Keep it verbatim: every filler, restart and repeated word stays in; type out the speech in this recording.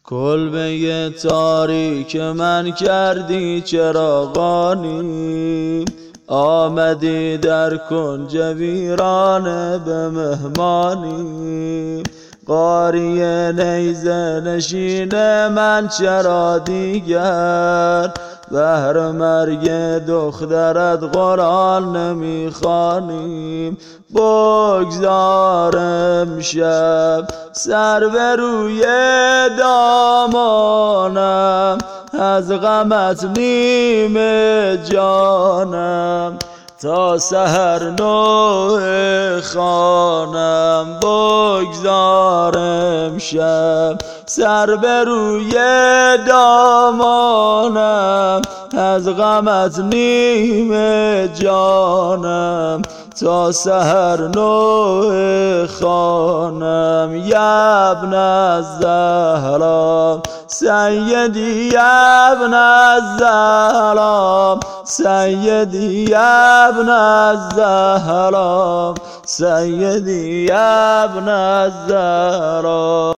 کلبه تاریک من کردی چراغانی، آمدی در کنج ویرانه به مهمانی. قاریه نیزه نشین من چرا دیگر، بهر مرگ دخترت قرآن نمیخوانیم. بگذار امشب سر به روی دامانم، از غمت نیمه جانم تا سحر نوحه خوانم. بگذار امشب سر به روی دامانم، از غمت نیمه جانم تا سحر نوحه خوانم. یا ابن الزهرا سیدی یا ابن الزهرا، سیدی یا ابن الزهرا، سیدی یا ابن الزهرا.